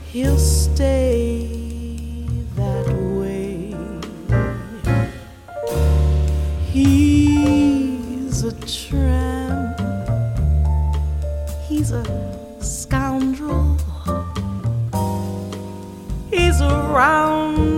he'll stay that way. He's a tramp, he's a scoundrel, he's a round